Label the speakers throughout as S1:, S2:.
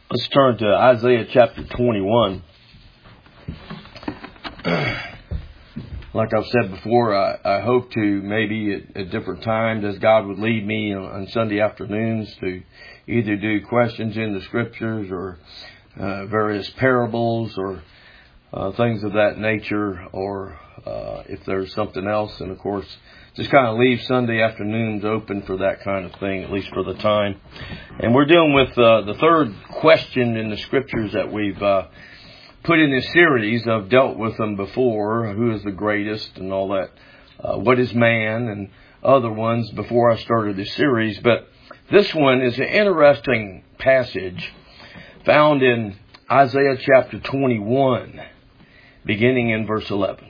S1: Let's turn to Isaiah chapter 21. Like I've said before, I hope to maybe at different times as God would lead me on Sunday afternoons to either do questions in the scriptures or various parables or things of that nature, or if there's something else. And of course, just kind of leave Sunday afternoons open for that kind of thing, at least for the time. And we're dealing with the third question in the scriptures that we've put in this series. I've dealt with them before. Who is the greatest and all that. What is man and other ones before I started this series. But this one is an interesting passage found in Isaiah chapter 21, beginning in verse 11.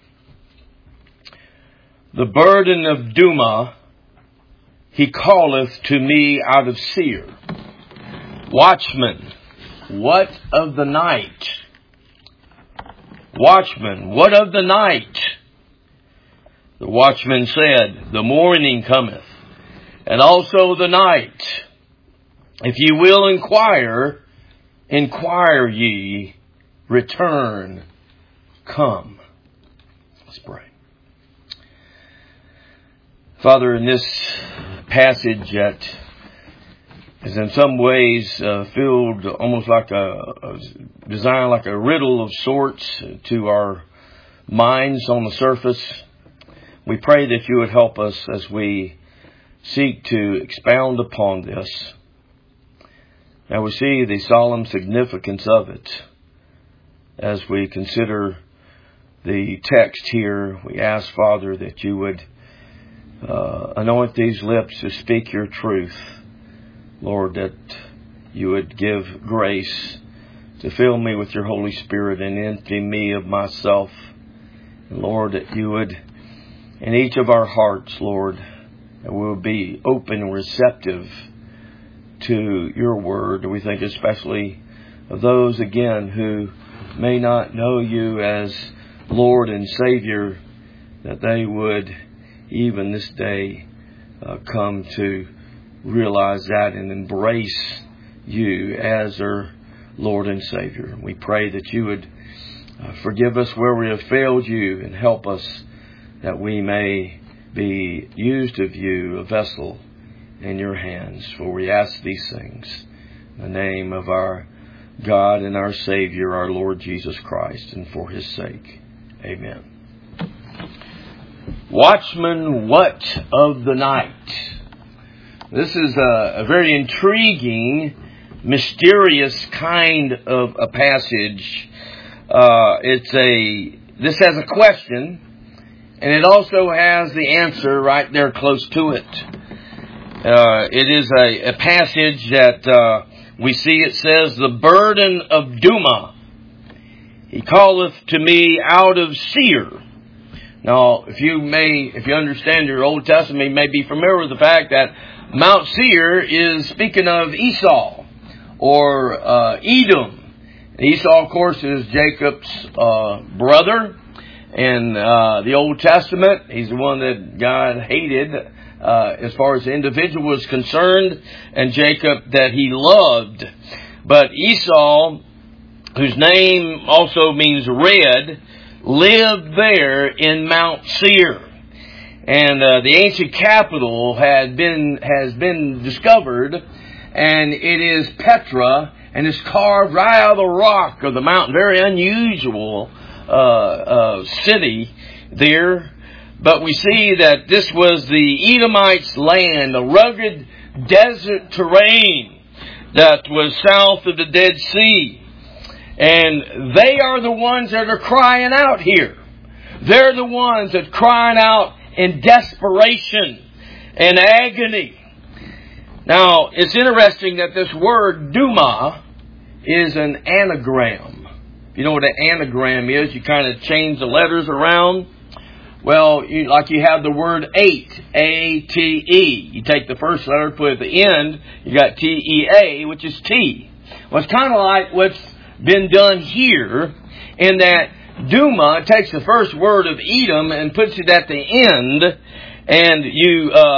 S1: The burden of Duma he calleth to me out of Seir. Watchman, what of the night? Watchman, what of the night? The watchman said, the morning cometh, and also the night. If ye will inquire, inquire ye, return, come. Let's pray. Father, in this passage that is in some ways filled almost like designed like a riddle of sorts to our minds on the surface, we pray that you would help us as we seek to expound upon this. Now we see the solemn significance of it as we consider the text here. We ask, Father, that you would anoint these lips to speak your truth. Lord, that you would give grace to fill me with your Holy Spirit and empty me of myself. And Lord, that you would, in each of our hearts, Lord, that we will be open and receptive to your word. We think especially of those, again, who may not know you as Lord and Savior, that they would even this day come to realize that and embrace you as their Lord and Savior. We pray that you would forgive us where we have failed you and help us that we may be used of you, a vessel in your hands. For we ask these things in the name of our God and our Savior, our Lord Jesus Christ, and for his sake. Amen. Watchman, what of the night? This is a very intriguing, mysterious kind of a passage. This has a question, and it also has the answer right there close to it. It is a passage that we see. It says, the burden of Duma he calleth to me out of Seir. Now, if you understand your Old Testament, you may be familiar with the fact that Mount Seir is speaking of Esau or Edom. Esau, of course, is Jacob's brother in the Old Testament. He's the one that God hated as far as the individual was concerned, and Jacob that he loved. But Esau, whose name also means red, lived there in Mount Seir. And the ancient capital has been discovered, and it is Petra, and it's carved right out of the rock of the mountain. Very unusual city there. But we see that this was the Edomites' land, a rugged desert terrain that was south of the Dead Sea. And they are the ones that are crying out here. They're the ones that are crying out in desperation and agony. Now, it's interesting that this word Duma is an anagram. You know what an anagram is? You kind of change the letters around. Well, you have the word ate, A-T-E. You take the first letter, put it at the end, you got T-E-A, which is T. Well, it's kind of like what's been done here in that Duma takes the first word of Edom and puts it at the end, and you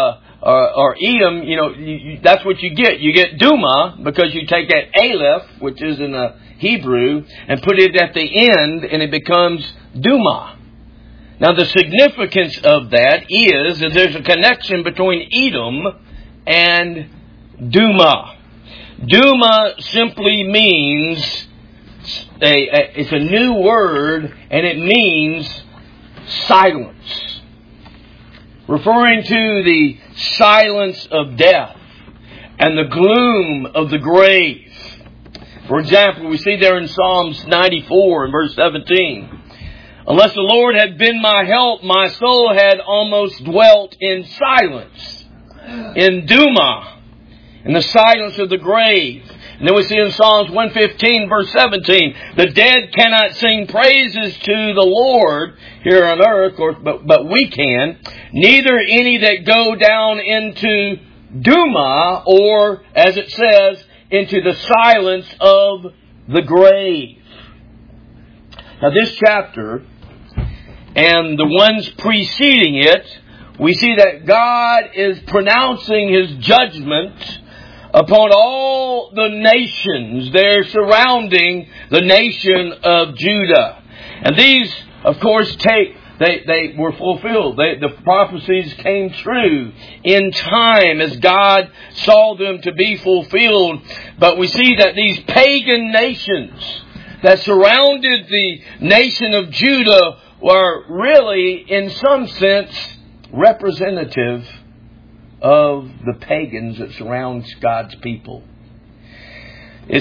S1: or Edom, that's what you get. You get Duma because you take that Aleph, which is in the Hebrew, and put it at the end, and it becomes Duma. Now, the significance of that is that there's a connection between Edom and Duma. Duma simply means, it's a new word, and it means silence. Referring to the silence of death and the gloom of the grave. For example, we see there in Psalms 94 and verse 17. Unless the Lord had been my help, my soul had almost dwelt in silence, in Duma, in the silence of the grave. And then we see in Psalms 115, verse 17, the dead cannot sing praises to the Lord here on earth, but we can. Neither any that go down into Duma, or, as it says, into the silence of the grave. Now this chapter, and the ones preceding it, we see that God is pronouncing His judgment upon all the nations there surrounding the nation of Judah. And these, of course, they were fulfilled. The prophecies came true in time as God saw them to be fulfilled. But we see that these pagan nations that surrounded the nation of Judah were really, in some sense, representative of the pagans that surrounds God's people. They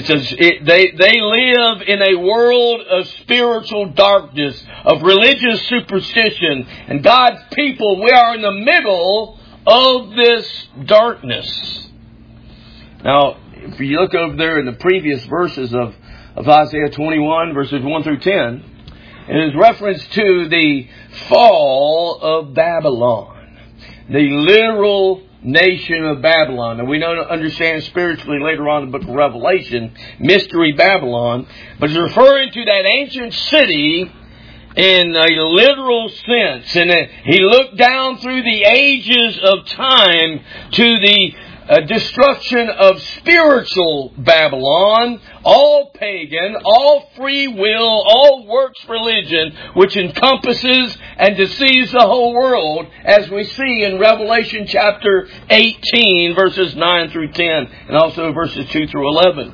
S1: live in a world of spiritual darkness, of religious superstition. And God's people, we are in the middle of this darkness. Now, if you look over there in the previous verses of Isaiah 21, verses 1 through 10, it is reference to the fall of Babylon, the literal nation of Babylon. And we don't understand spiritually later on in the book of Revelation, Mystery Babylon, but it's referring to that ancient city in a literal sense. And he looked down through the ages of time to the destruction of spiritual Babylon, all pagan, all free will, all works religion, which encompasses and deceives the whole world, as we see in Revelation chapter 18, verses 9 through 10, and also verses 2 through 11.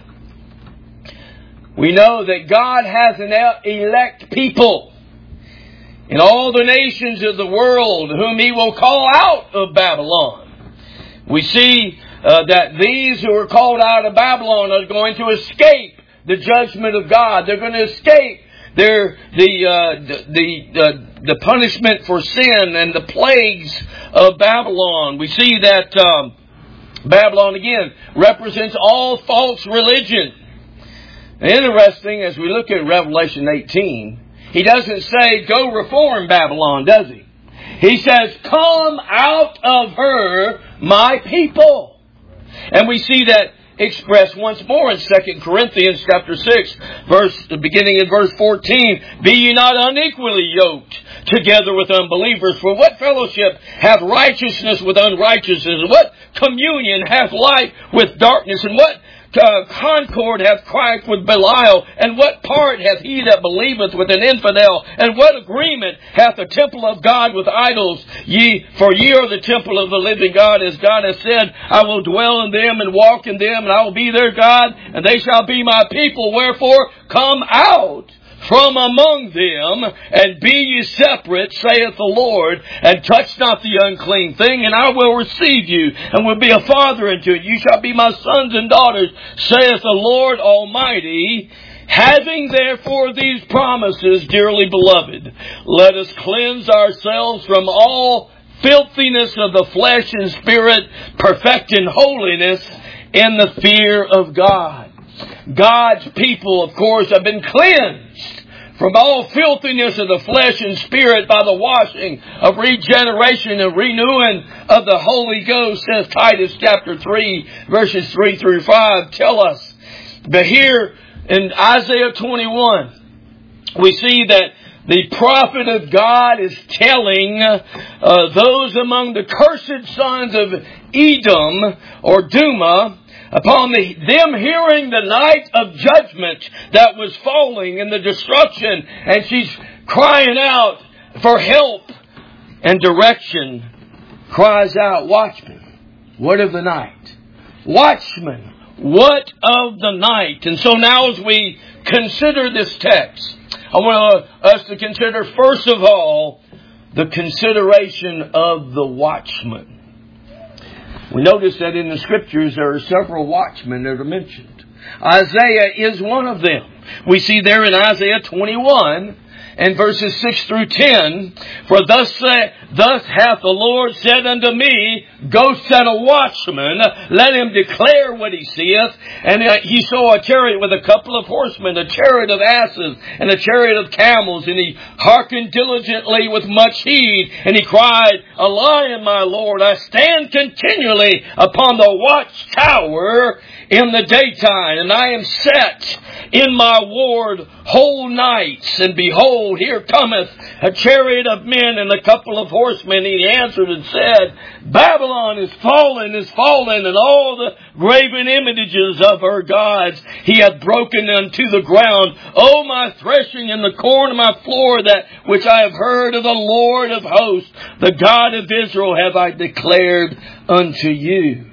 S1: We know that God has an elect people in all the nations of the world whom He will call out of Babylon. We see that these who are called out of Babylon are going to escape the judgment of God. They're going to escape the punishment for sin and the plagues of Babylon. We see that Babylon again represents all false religion. Interesting, as we look at Revelation 18, He doesn't say, go reform Babylon, does He? He says, come out of her, my people. And we see that expressed once more in 2 Corinthians chapter 6, beginning in verse 14. Be ye not unequally yoked together with unbelievers. For what fellowship hath righteousness with unrighteousness? And what communion hath light with darkness? And what concord hath Christ with Belial? And what part hath he that believeth with an infidel? And what agreement hath the temple of God with idols? For ye are the temple of the living God, as God has said, I will dwell in them and walk in them, and I will be their God, and they shall be my people. Wherefore, come out from among them, and be ye separate, saith the Lord, and touch not the unclean thing, and I will receive you, and will be a father unto you. You shall be my sons and daughters, saith the Lord Almighty. Having therefore these promises, dearly beloved, let us cleanse ourselves from all filthiness of the flesh and spirit, perfecting holiness in the fear of God. God's people, of course, have been cleansed from all filthiness of the flesh and spirit by the washing of regeneration and renewing of the Holy Ghost, says Titus chapter 3, verses 3 through 5 tell us. But here in Isaiah 21, we see that the prophet of God is telling those among the cursed sons of Edom or Duma, upon them hearing the night of judgment that was falling and the destruction, and she's crying out for help and direction, cries out, "Watchman, what of the night? Watchman, what of the night?" And so now as we consider this text, I want us to consider first of all the consideration of the watchman. We notice that in the Scriptures there are several watchmen that are mentioned. Isaiah is one of them. We see there in Isaiah 21 and verses 6 through 10, "For thus hath the Lord said unto me, Go set a watchman, let him declare what he seeth. And he saw a chariot with a couple of horsemen, a chariot of asses, and a chariot of camels. And he hearkened diligently with much heed. And he cried, A lion, my Lord, I stand continually upon the watchtower in the daytime, and I am set in my ward whole nights. And behold, here cometh a chariot of men and a couple of horsemen. And he answered and said, Babylon is fallen, and all the graven images of her gods he hath broken unto the ground. O my threshing and the corn of my floor, that which I have heard of the Lord of hosts, the God of Israel, have I declared unto you."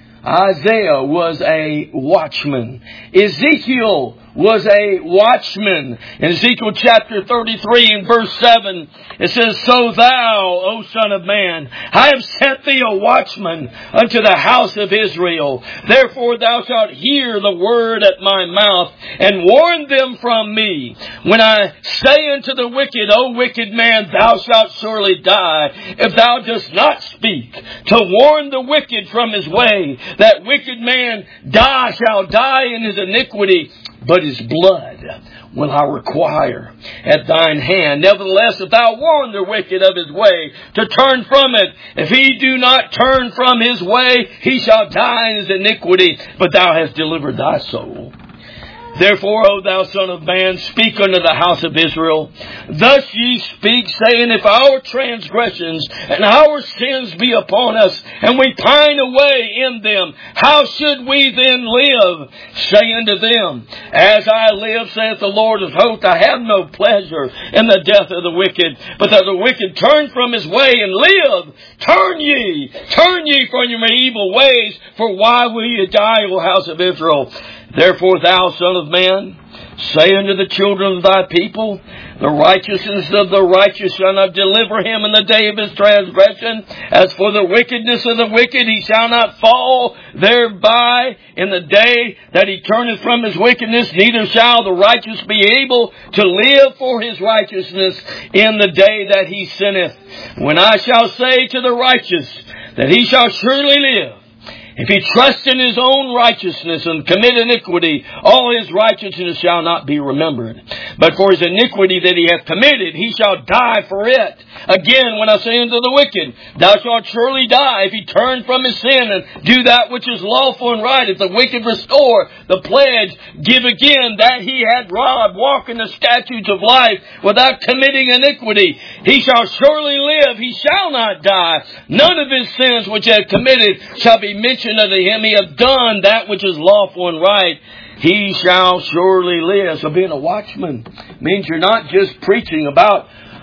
S1: Isaiah was a watchman. Ezekiel was a watchman. In Ezekiel chapter 33 and verse 7, it says, "So thou, O son of man, I have set thee a watchman unto the house of Israel. Therefore thou shalt hear the word at my mouth, and warn them from me. When I say unto the wicked, O wicked man, thou shalt surely die, if thou dost not speak, to warn the wicked from his way. That wicked man shall die in his iniquity, but his blood will I require at thine hand. Nevertheless, if thou warn the wicked of his way, to turn from it, if he do not turn from his way, he shall die in his iniquity, but thou hast delivered thy soul. Therefore, O thou son of man, speak unto the house of Israel. Thus ye speak, saying, If our transgressions and our sins be upon us, and we pine away in them, how should we then live? Say unto them, As I live, saith the Lord of hosts, I have no pleasure in the death of the wicked, but that the wicked turn from his way and live. Turn ye from your evil ways, for why will ye die, O house of Israel? Therefore, thou son of man, say unto the children of thy people, The righteousness of the righteous shall not deliver him in the day of his transgression. As for the wickedness of the wicked, he shall not fall thereby in the day that he turneth from his wickedness, neither shall the righteous be able to live for his righteousness in the day that he sinneth. When I shall say to the righteous that he shall surely live, if he trust in his own righteousness and commit iniquity, all his righteousness shall not be remembered. But for his iniquity that he hath committed, he shall die for it. Again, when I say unto the wicked, Thou shalt surely die, if he turn from his sin and do that which is lawful and right. If the wicked restore the pledge, give again that he had robbed, walk in the statutes of life without committing iniquity, he shall surely live, he shall not die. None of his sins which he hath committed shall be mentioned unto him. He hath done that which is lawful and right, he shall surely live. So being a watchman means you're not just preaching about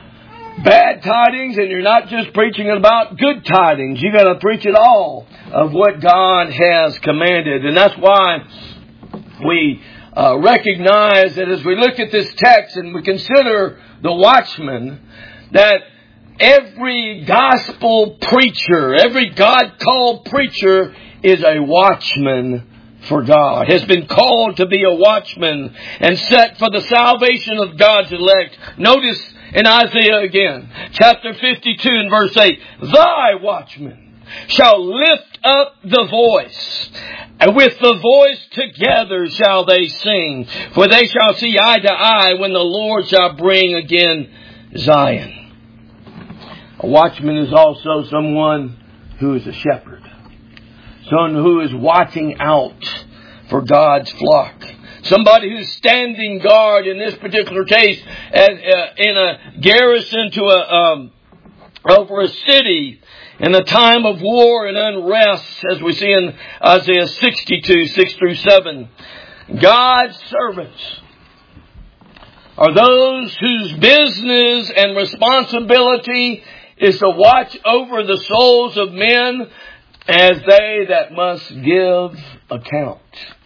S1: bad tidings, and you're not just preaching about good tidings. You got to preach it all of what God has commanded. And that's why we recognize that as we look at this text and we consider the watchman, that every gospel preacher, every God-called preacher is a watchman for God, has been called to be a watchman and set for the salvation of God's elect. Notice in Isaiah again, chapter 52 and verse 8, Thy watchmen shall lift up the voice, and with the voice together shall they sing, for they shall see eye to eye when the Lord shall bring again Zion. A watchman is also someone who is a shepherd, someone who is watching out for God's flock, Somebody who's standing guard in this particular case in a garrison to over a city in a time of war and unrest, as we see in Isaiah 62, 6 through 7. God's servants are those whose business and responsibility is to watch over the souls of men as they that must give account.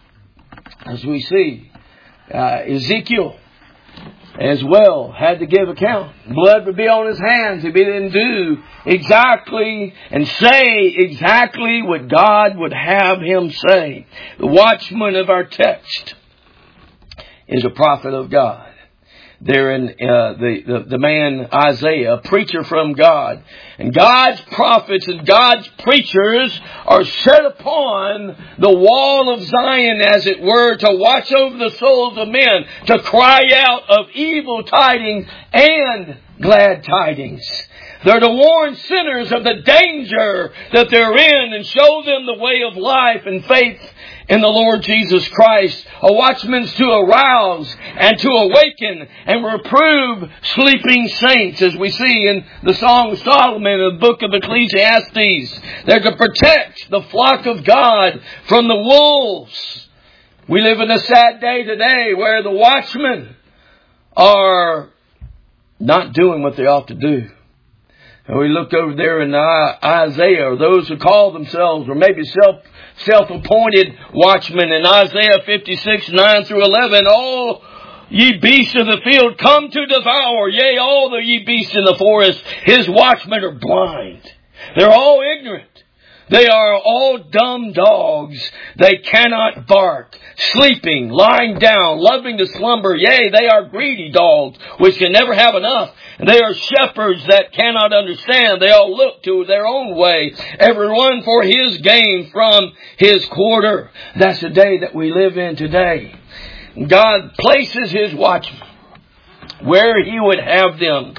S1: As we see, Ezekiel as well had to give account. Blood would be on his hands if he didn't do exactly and say exactly what God would have him say. The watchman of our text is a prophet of God. There in the man Isaiah, a preacher from God. And God's prophets and God's preachers are set upon the wall of Zion, as it were, to watch over the souls of men, to cry out of evil tidings and glad tidings. They're to warn sinners of the danger that they're in and show them the way of life and faith in the Lord Jesus Christ. A watchman's to arouse and to awaken and reprove sleeping saints, as we see in the Song of Solomon and the book of Ecclesiastes. They're to protect the flock of God from the wolves. We live in a sad day today where the watchmen are not doing what they ought to do. And we look over there in Isaiah, or those who call themselves, or maybe self-appointed watchmen, in Isaiah 56, 9 through 11, all ye beasts of the field come to devour, yea, all the ye beasts in the forest, his watchmen are blind. They're all ignorant. They are all dumb dogs. They cannot bark. Sleeping, lying down, loving to slumber. Yea, they are greedy dogs, which can never have enough. And they are shepherds that cannot understand. They all look to their own way, everyone for his gain from his quarter. That's the day that we live in today. God places his watchmen where he would have them.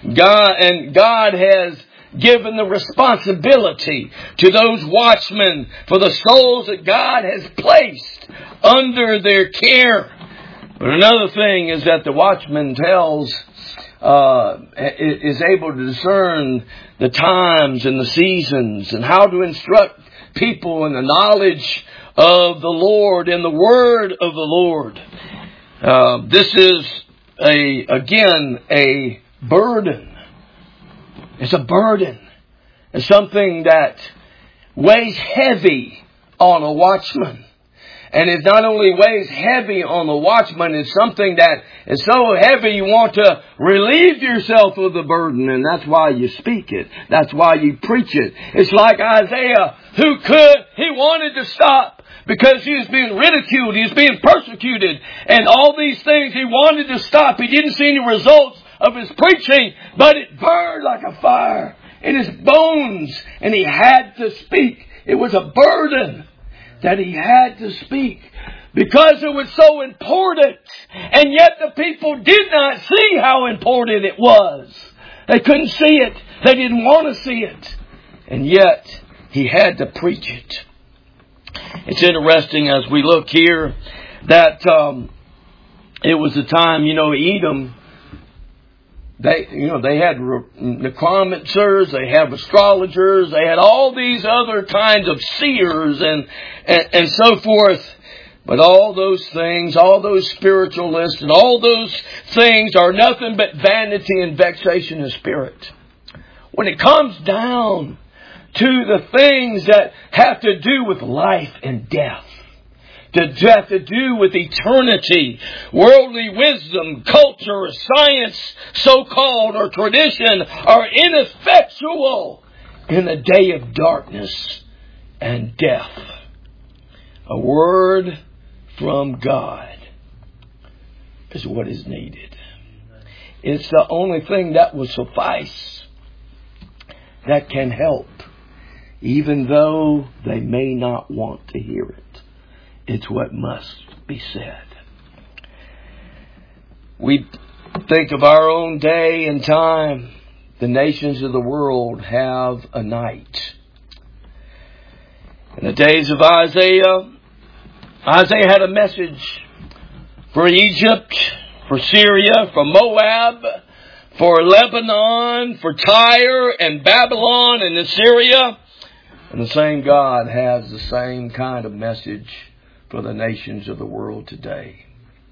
S1: God has given the responsibility to those watchmen for the souls that God has placed under their care. But another thing is that the watchman is able to discern the times and the seasons and how to instruct people in the knowledge of the Lord and the word of the Lord. This is a burden. It's a burden. It's something that weighs heavy on a watchman. And it not only weighs heavy on the watchman, it's something that is so heavy you want to relieve yourself of the burden. And that's why you speak it. That's why you preach it. It's like Isaiah, he wanted to stop because he was being ridiculed. He was being persecuted. And all these things he wanted to stop. He didn't see any results of his preaching, but it burned like a fire in his bones, and he had to speak. It was a burden that he had to speak because it was so important, and yet the people did not see how important it was. They couldn't see it. They didn't want to see it, and yet he had to preach it. It's interesting as we look here that it was a time, Edom. They had necromancers, they have astrologers, they had all these other kinds of seers and so forth. But all those things, all those spiritualists and all those things are nothing but vanity and vexation of spirit. When it comes down to the things that have to do with life and death, that have to do with eternity, worldly wisdom, culture, science, so-called, or tradition, are ineffectual in the day of darkness and death. A word from God is what is needed. It's the only thing that will suffice, that can help, even though they may not want to hear it. It's what must be said. We think of our own day and time. The nations of the world have a night. In the days of Isaiah had a message for Egypt, for Syria, for Moab, for Lebanon, for Tyre and Babylon and Assyria. And the same God has the same kind of message for the nations of the world today.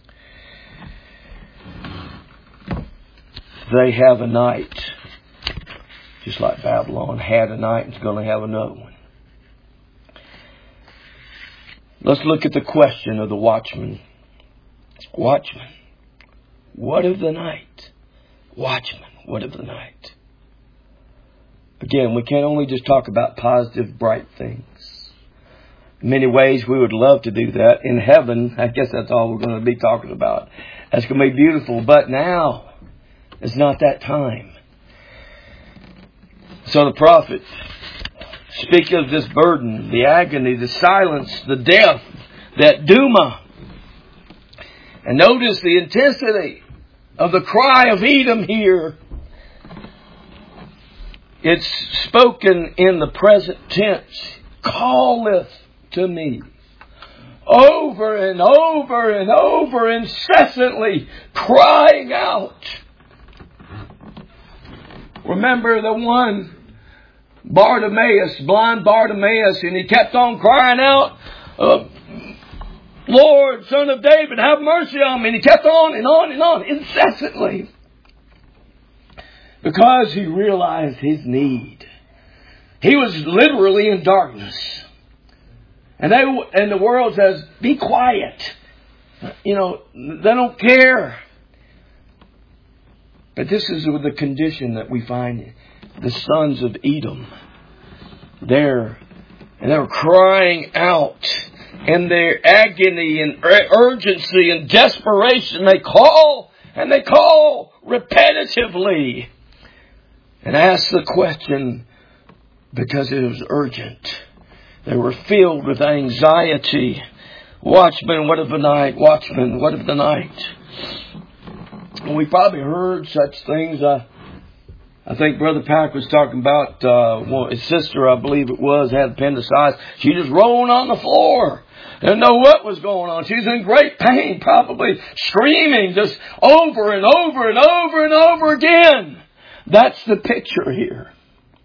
S1: They have a night, just like Babylon had a night and is going to have another one. Let's look at the question of the watchman. Watchman, what of the night? Watchman, what of the night? Again, we can't only just talk about positive, bright things. In many ways, we would love to do that. In heaven, I guess that's all we're going to be talking about. That's going to be beautiful. But now, it's not that time. So the prophet speaks of this burden, the agony, the silence, the death, that Duma. And notice the intensity of the cry of Edom here. It's spoken in the present tense. Calleth to me. Over and over and over, incessantly crying out. Remember the one, Bartimaeus, blind Bartimaeus, and he kept on crying out, Lord, Son of David, have mercy on me. And he kept on and on and on, incessantly. Because he realized his need. He was literally in darkness. And the world says, be quiet. You know, they don't care. But this is the condition that we find the sons of Edom. They're crying out in their agony and urgency and desperation. They call repetitively and ask the question because it was urgent. They were filled with anxiety. Watchman, what of the night? Watchman, what of the night? And we probably heard such things. I think Brother Pack was talking about his sister, I believe it was, had appendicitis. She just rolled on the floor. Didn't know what was going on. She was in great pain, probably screaming just over and over and over and over again. That's the picture here.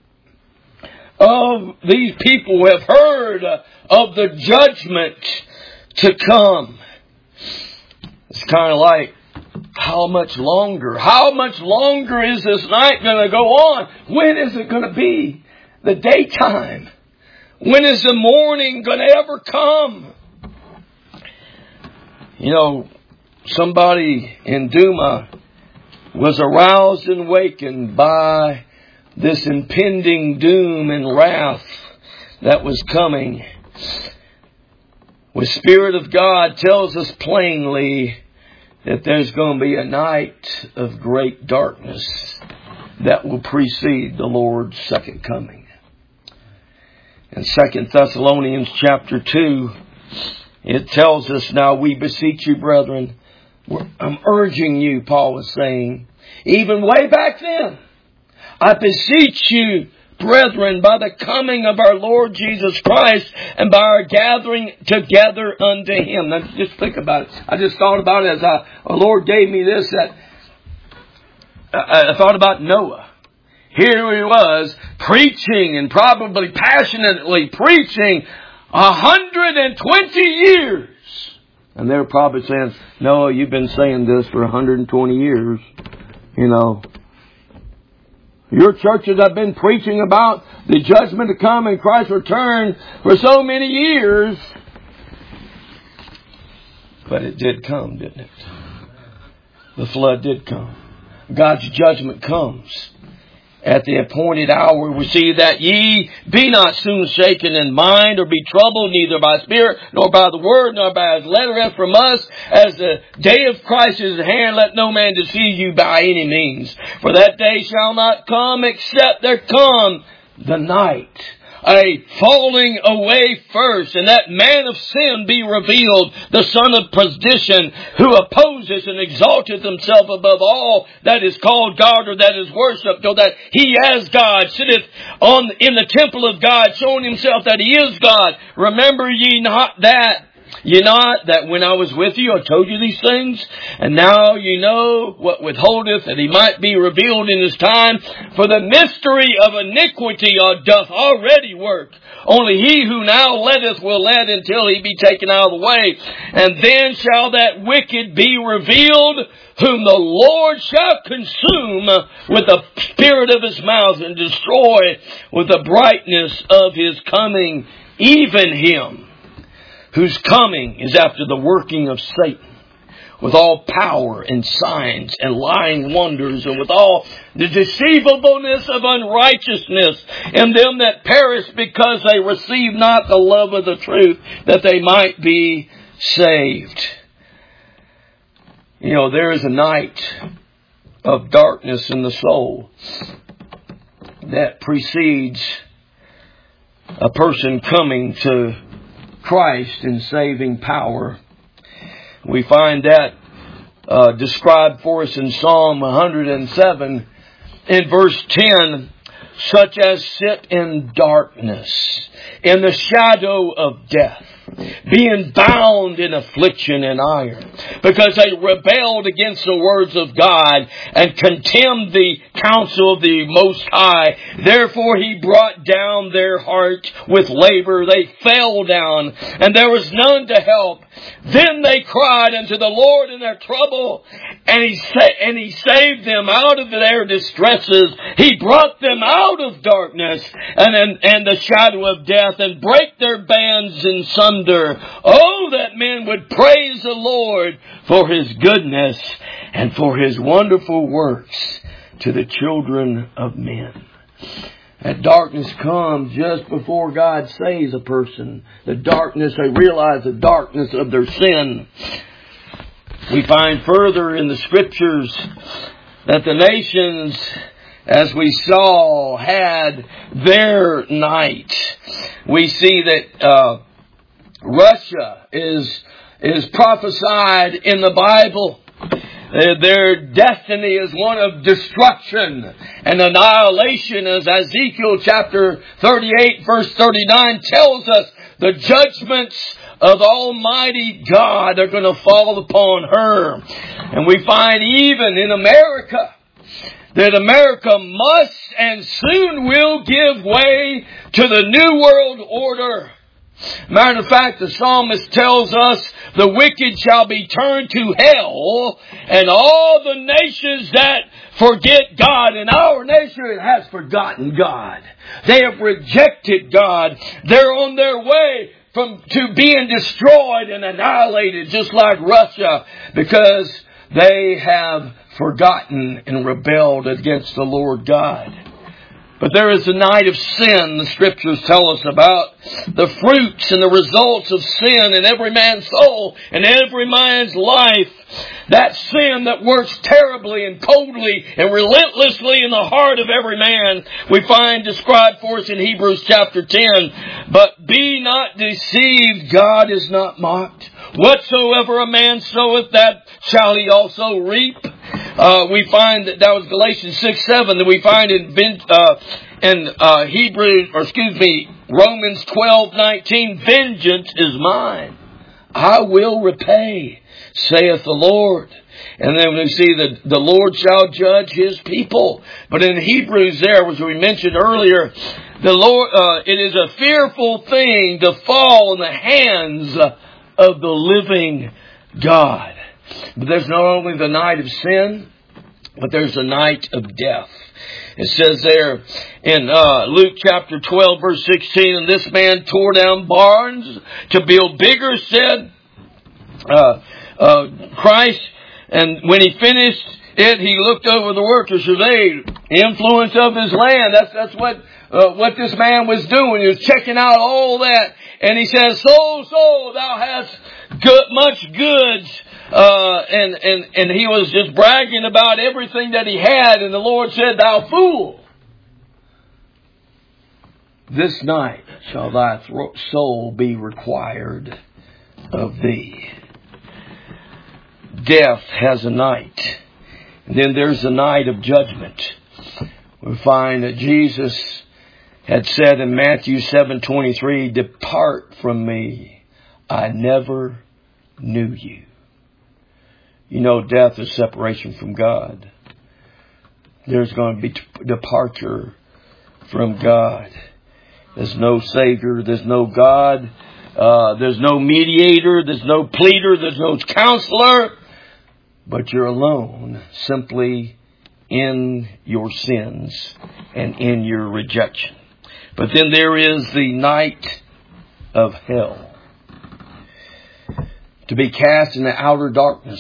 S1: Of these people who have heard of the judgment to come. It's kind of like, how much longer? How much longer is this night going to go on? When is it going to be the daytime? When is the morning going to ever come? You know, somebody in Duma was aroused and wakened by this impending doom and wrath that was coming. The Spirit of God tells us plainly that there's going to be a night of great darkness that will precede the Lord's second coming. In 2 Thessalonians chapter 2, it tells us, now we beseech you, brethren. I'm urging you, Paul is saying, even way back then, I beseech you, brethren, by the coming of our Lord Jesus Christ and by our gathering together unto Him. Now just think about it. I just thought about it as our Lord gave me this. That I thought about Noah. Here he was preaching and probably passionately preaching 120 years. And they're probably saying, Noah, you've been saying this for 120 years. You know. Your churches have been preaching about the judgment to come and Christ's return for so many years. But it did come, didn't it? The flood did come. God's judgment comes at the appointed hour. We see that ye be not soon shaken in mind or be troubled neither by spirit nor by the word nor by his letter as from us. As the day of Christ is at hand, let no man deceive you by any means. For that day shall not come except there come the night. A falling away first, and that man of sin be revealed, the son of perdition, who opposes and exalteth himself above all that is called God or that is worshipped, or that he as God sitteth in the temple of God, showing himself that he is God. Remember ye not that ye not that when I was with you, I told you these things? And now you know what withholdeth, that he might be revealed in his time. For the mystery of iniquity doth already work. Only he who now letteth will let until he be taken out of the way. And then shall that wicked be revealed, whom the Lord shall consume with the spirit of his mouth, and destroy with the brightness of his coming, even him whose coming is after the working of Satan, with all power and signs and lying wonders, and with all the deceivableness of unrighteousness in them that perish, because they receive not the love of the truth, that they might be saved. You know, there is a night of darkness in the soul that precedes a person coming to Christ in saving power. We find that described for us in Psalm 107 in verse 10. Such as sit in darkness, in the shadow of death, being bound in affliction and iron, because they rebelled against the words of God and contemned the counsel of the Most High. Therefore he brought down their heart with labor. They fell down, and there was none to help. Then they cried unto the Lord in their trouble, and He saved them out of their distresses. He brought them out of darkness and the shadow of death, and brake their bands in sunder. Oh, that men would praise the Lord for His goodness and for His wonderful works to the children of men. That darkness comes just before God saves a person. The darkness, they realize the darkness of their sin. We find further in the Scriptures that the nations, as we saw, had their night. We see that Russia is prophesied in the Bible. Their destiny is one of destruction and annihilation, as Ezekiel chapter 38 verse 39 tells us. The judgments of Almighty God are going to fall upon her. And we find even in America that America must and soon will give way to the New World Order. Matter of fact, the psalmist tells us the wicked shall be turned to hell, and all the nations that forget God, and our nation has forgotten God. They have rejected God. They're on their way to being destroyed and annihilated, just like Russia, because they have forgotten and rebelled against the Lord God. But there is a night of sin the Scriptures tell us about. The fruits and the results of sin in every man's soul and every man's life. That sin that works terribly and coldly and relentlessly in the heart of every man. We find described for us in Hebrews chapter 10. But be not deceived, God is not mocked. Whatsoever a man soweth, that shall he also reap. We find that was Galatians 6:7 that we find in Romans 12:19. Vengeance is mine, I will repay, saith the Lord. And then we see that the Lord shall judge His people. But in Hebrews there, as we mentioned earlier, the Lord, it is a fearful thing to fall in the hands of the living God. But there's not only the night of sin, but there's the night of death. It says there in Luke chapter 12 verse 16, and this man tore down barns to build bigger, said Christ. And when he finished it, he looked over the workers, surveyed the influence of his land. That's what this man was doing. He was checking out all that. And he says, so thou hast much goods. And he was just bragging about everything that he had. And the Lord said, thou fool, this night shall thy soul be required of thee. Death has a night. And then there's the night of judgment. We find that Jesus had said in Matthew 7:23, depart from me, I never knew you. You know, death is separation from God. There's going to be departure from God. There's no Savior. There's no God. There's no mediator. There's no pleader. There's no counselor. But you're alone, simply in your sins and in your rejection. But then there is the night of hell, to be cast in the outer darkness.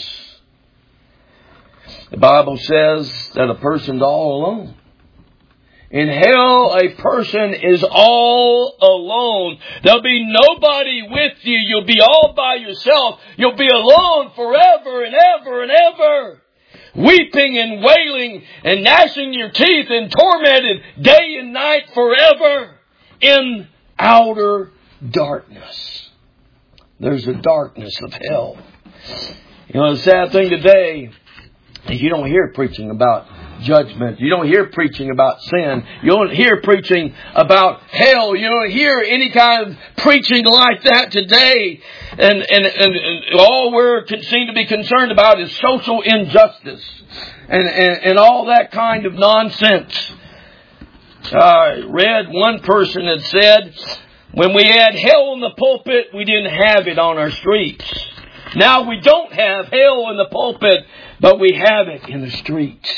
S1: The Bible says that a person's all alone. In hell, a person is all alone. There'll be nobody with you. You'll be all by yourself. You'll be alone forever and ever and ever. Weeping and wailing and gnashing your teeth and tormented day and night forever in outer darkness. There's a darkness of hell. You know, the sad thing today is you don't hear preaching about judgment. You don't hear preaching about sin. You don't hear preaching about hell. You don't hear any kind of preaching like that today. And all we're seem to be concerned about is social injustice and all that kind of nonsense. I read one person had said, when we had hell in the pulpit, we didn't have it on our streets. Now we don't have hell in the pulpit, but we have it in the streets.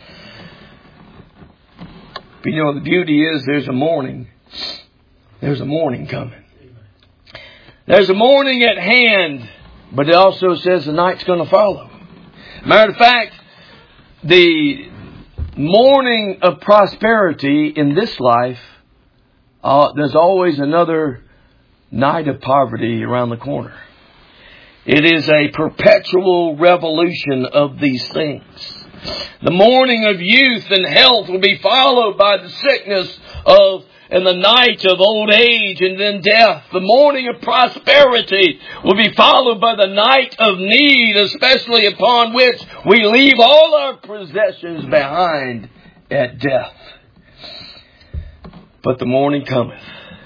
S1: But you know, the beauty is there's a morning. There's a morning coming. There's a morning at hand, but it also says the night's going to follow. Matter of fact, the morning of prosperity in this life, there's always another night of poverty around the corner. It is a perpetual revolution of these things. The morning of youth and health will be followed by the sickness and the night of old age and then death. The morning of prosperity will be followed by the night of need, especially upon which we leave all our possessions behind at death. But the morning cometh.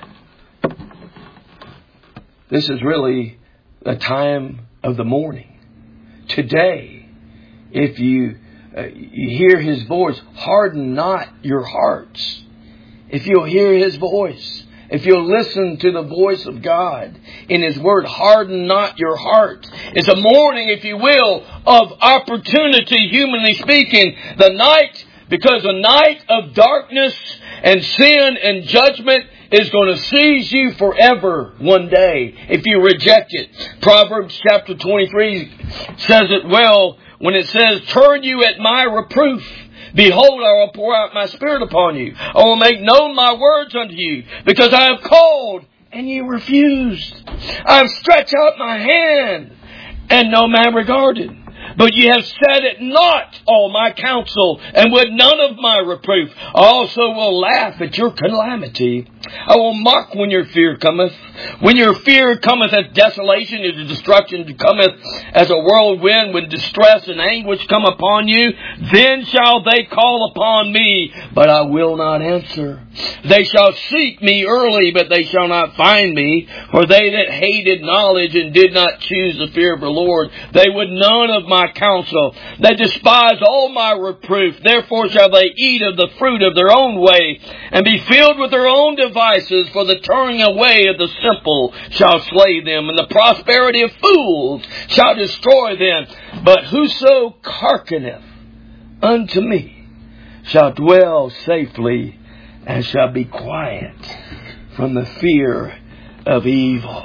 S1: This is really the time of the morning. Today, if you hear His voice, harden not your hearts. If you'll hear His voice, if you'll listen to the voice of God in His Word, harden not your heart. It's a morning, if you will, of opportunity, humanly speaking. The night, because a night of darkness and sin and judgment is going to seize you forever one day if you reject it. Proverbs chapter 23 says it well when it says, turn you at my reproof. Behold, I will pour out my spirit upon you. I will make known my words unto you, because I have called and you refused. I have stretched out my hand and no man regarded. But ye have set at naught all my counsel, and would none of my reproof. I also will laugh at your calamity. I will mock when your fear cometh. When your fear cometh as desolation, as destruction cometh as a whirlwind, when distress and anguish come upon you, then shall they call upon me, but I will not answer. They shall seek me early, but they shall not find me. For they that hated knowledge and did not choose the fear of the Lord, they would none of my counsel. They despise all my reproof. Therefore shall they eat of the fruit of their own way, and be filled with their own devices. For the turning away of the simple shall slay them, and the prosperity of fools shall destroy them. But whoso hearkeneth unto me shall dwell safely, and shall be quiet from the fear of evil.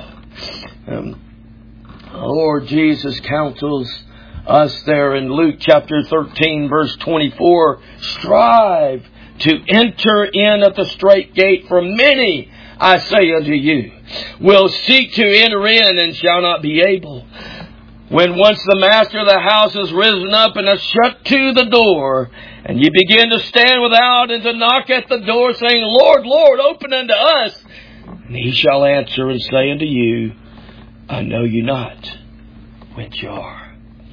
S1: Lord Jesus counsels us there in Luke chapter 13 verse 24, strive to enter in at the strait gate, for many, I say unto you, will seek to enter in and shall not be able. When once the master of the house has risen up and has shut to the door, and ye begin to stand without and to knock at the door, saying, Lord, Lord, open unto us. And he shall answer and say unto you, I know you not whence you are.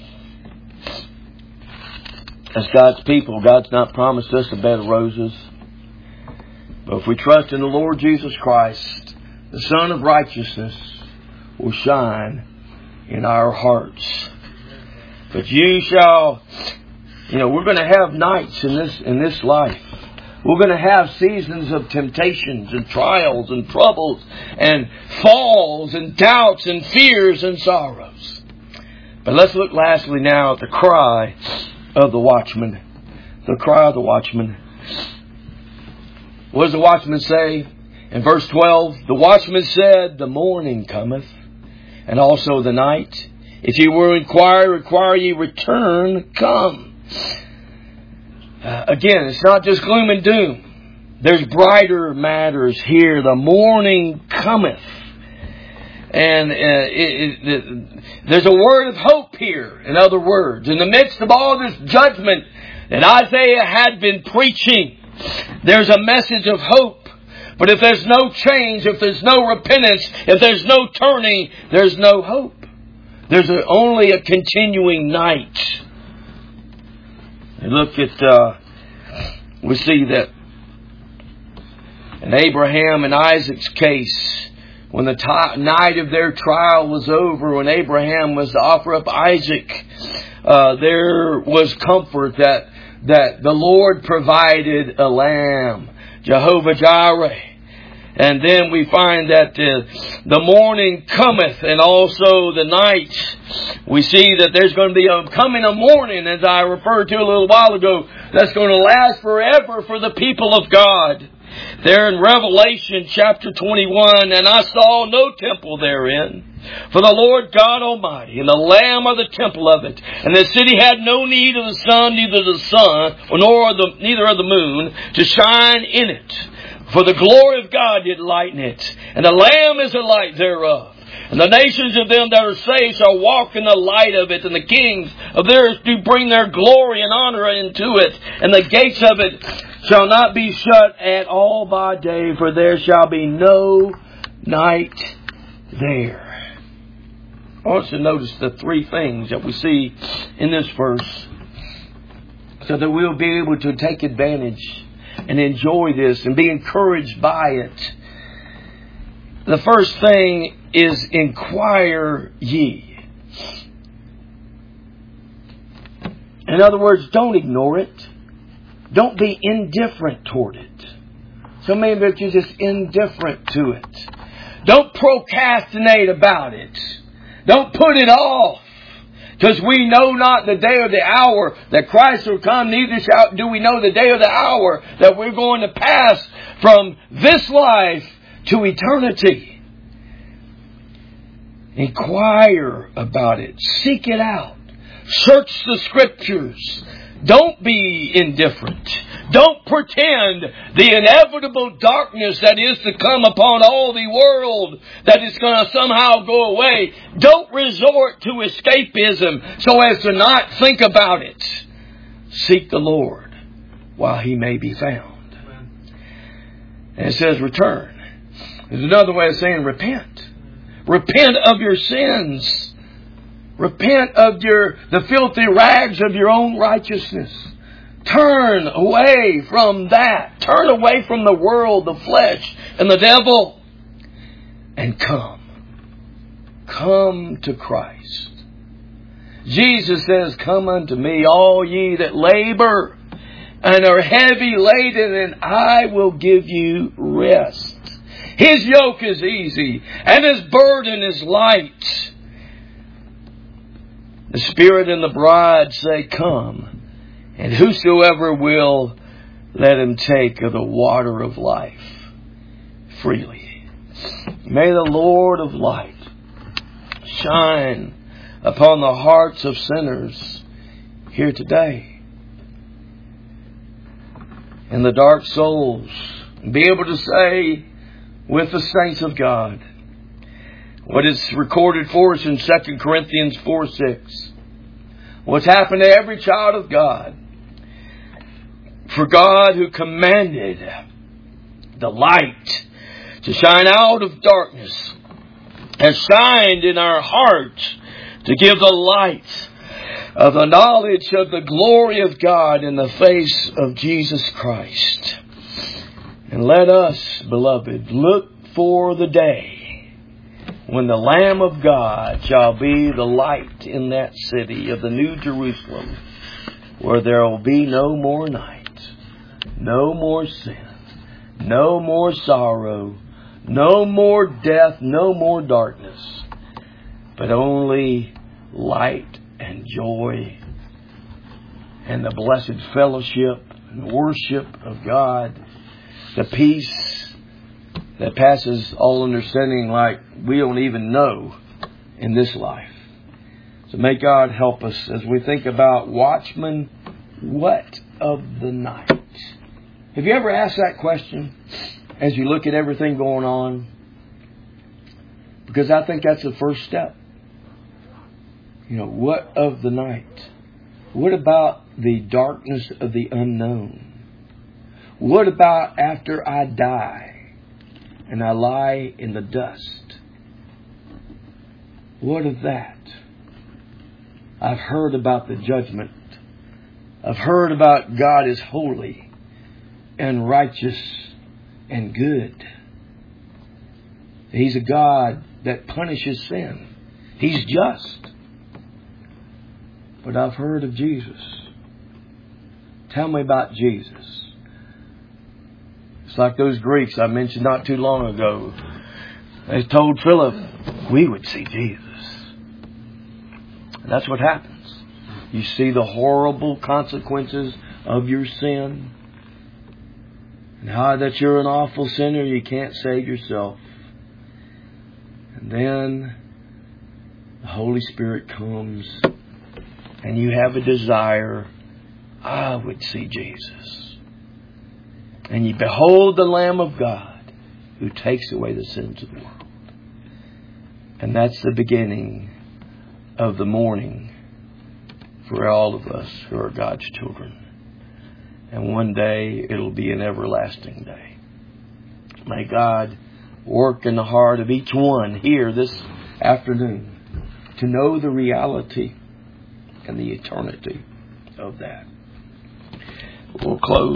S1: As God's people, God's not promised us a bed of roses. But if we trust in the Lord Jesus Christ, the Son of righteousness, will shine in our hearts. But you shall, we're going to have nights in this life. We're going to have seasons of temptations and trials and troubles and falls and doubts and fears and sorrows. But let's look lastly now at the cry of the watchman. The cry of the watchman. What does the watchman say? In verse 12, the watchman said, the morning cometh, and also the night. If ye will require ye return, come. Again, it's not just gloom and doom. There's brighter matters here. The morning cometh. And there's a word of hope here, in other words. In the midst of all this judgment that Isaiah had been preaching, there's a message of hope. But if there's no change, if there's no repentance, if there's no turning, there's no hope. There's only a continuing night. And look at, we see that in Abraham and Isaac's case, when the night of their trial was over, when Abraham was to offer up Isaac, there was comfort that the Lord provided a lamb, Jehovah Jireh. And then we find that the morning cometh and also the night. We see that there's going to be a morning, as I referred to a little while ago, that's going to last forever for the people of God. There in Revelation chapter 21, and I saw no temple therein, for the Lord God Almighty, and the Lamb are the temple of it. And the city had no need of the sun, neither of the moon, to shine in it. For the glory of God did lighten it, and the Lamb is the light thereof. And the nations of them that are saved shall walk in the light of it, and the kings of the earth do bring their glory and honor into it. And the gates of it shall not be shut at all by day, for there shall be no night there. I want you to notice the three things that we see in this verse, so that we'll be able to take advantage and enjoy this and be encouraged by it. The first thing is inquire ye. In other words, don't ignore it. Don't be indifferent toward it. So many of you are just indifferent to it. Don't procrastinate about it. Don't put it off. Because we know not the day or the hour that Christ will come, neither do we know the day or the hour that we're going to pass from this life to eternity. Inquire about it. Seek it out. Search the Scriptures. Don't be indifferent. Don't pretend the inevitable darkness that is to come upon all the world, that is going to somehow go away. Don't resort to escapism so as to not think about it. Seek the Lord while He may be found. And it says return. There's another way of saying repent. Repent of your sins. Repent of the filthy rags of your own righteousness. Turn away from that. Turn away from the world, the flesh, and the devil. And come. Come to Christ. Jesus says, come unto me, all ye that labor and are heavy laden, and I will give you rest. His yoke is easy, and His burden is light. The Spirit and the bride say, come. And whosoever will, let him take of the water of life freely. May the Lord of light shine upon the hearts of sinners here today, and the dark souls, and be able to say with the saints of God what is recorded for us in 2 Corinthians 4:6. What's happened to every child of God. For God, who commanded the light to shine out of darkness, has shined in our hearts to give the light of the knowledge of the glory of God in the face of Jesus Christ. And let us, beloved, look for the day when the Lamb of God shall be the light in that city of the New Jerusalem, where there will be no more night, no more sin, no more sorrow, no more death, no more darkness, but only light and joy and the blessed fellowship and worship of God, the peace that passes all understanding, like we don't even know in this life. So may God help us as we think about watchmen, what of the night? Have you ever asked that question as you look at everything going on? Because I think that's the first step. What of the night? What about the darkness of the unknown? What about after I die and I lie in the dust? What of that? I've heard about the judgment. I've heard about God is holy and righteous and good. He's a God that punishes sin. He's just. But I've heard of Jesus. Tell me about Jesus. It's like those Greeks I mentioned not too long ago. They told Philip, we would see Jesus. And that's what happens. You see the horrible consequences of your sin. And how that you're an awful sinner, you can't save yourself. And then the Holy Spirit comes and you have a desire, I would see Jesus. And you behold the Lamb of God who takes away the sins of the world. And that's the beginning of the morning for all of us who are God's children. And one day it'll be an everlasting day. May God work in the heart of each one here this afternoon to know the reality and the eternity of that. We'll close.